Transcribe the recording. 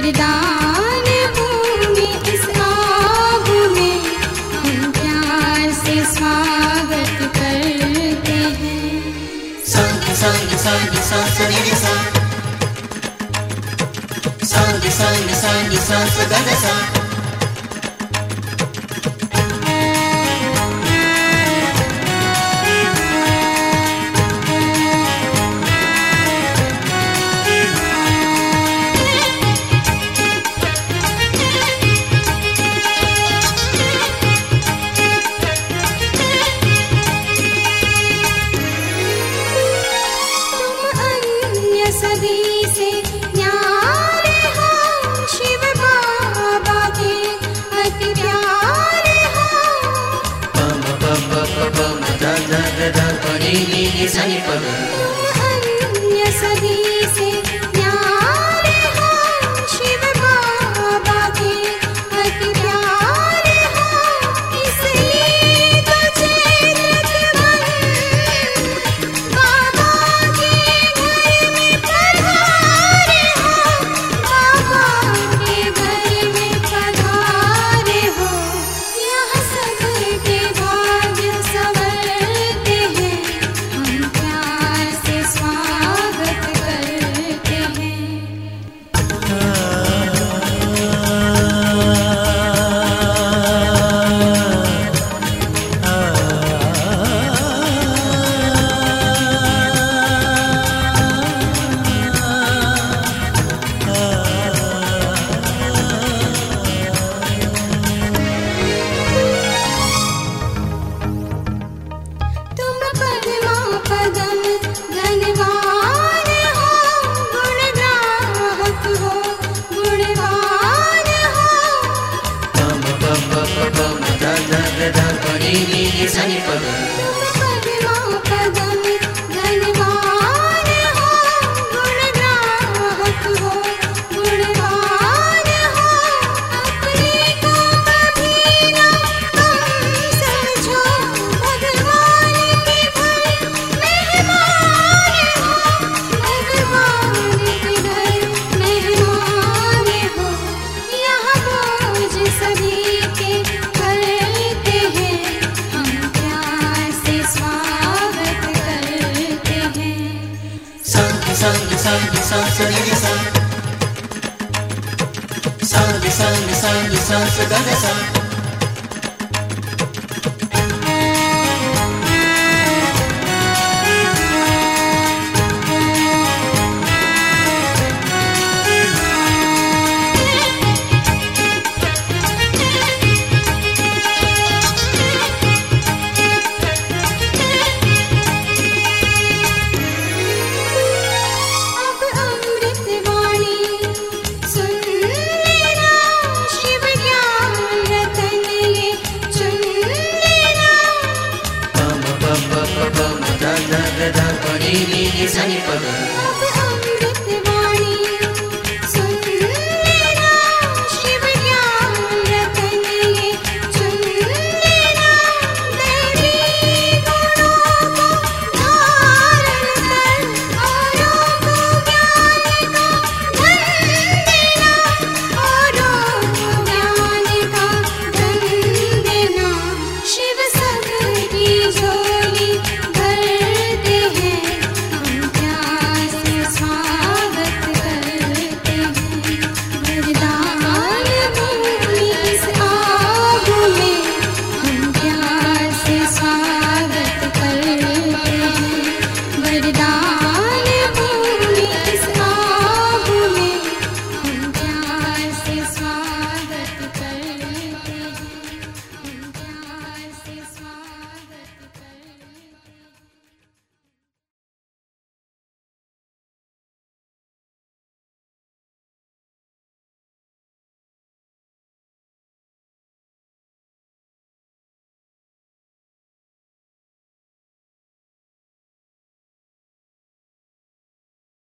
वरदान भूमि इस आग में हम प्यार से स्वागत करते हैं। संग संग संग संग सा संग संग संग संग गद सा सभी से न्यारे हो, शिव बाबा के अति प्यारे हो। पम पम पम पम द द द द प नी नी नी सा नी प द। अन्य सभी से न्यारे हो, शिव बाबा के अति प्यारे हो। इसलिए तो चैत्र बाबा के घर में पधारे हो, बाबा के घर में पधारे हो। यहाँ सबके भाग्य संवरते हैं, हम प्यार से स्वागत करते हैं। तुम पद्मा पदम धनवान हो, गुणग्राहक हो, गुणवान हो। पम पम पम पम द द द द प नी नी नी सा नी प द। तुम पद्मा पदम धनवान हो, गुणग्राहक हो, गुणवान हो। अपने को कभी ना कम समझो, भगवान के घर मेहमान हो, भगवान के घर मेहमान हो। यहाँ बोझ सभी के करते हैं, हम प्यार से स्वागत करते हैं। संग संग संग संग सा संग संग संग संग गद सा। अब अमृत वाणी सुन लेना, शिव ज्ञान रतन ये चुन लेना। पम पम पम पम द द द द प नी नी नी सा नी प द। अब अमृत वाणी सुन लेना, शिव ज्ञान रतन ये चुन लेना। दैवी गुणों को धारण कर, औरों को ज्ञान का धन देना, औरों को ज्ञान का धन देना। शिव सबकी झोली भरते हैं, हम प्यार से स्वागत करते हैं। वरदान भूमि इस आग में, हम प्यार से स्वागत करते हैं। वरदान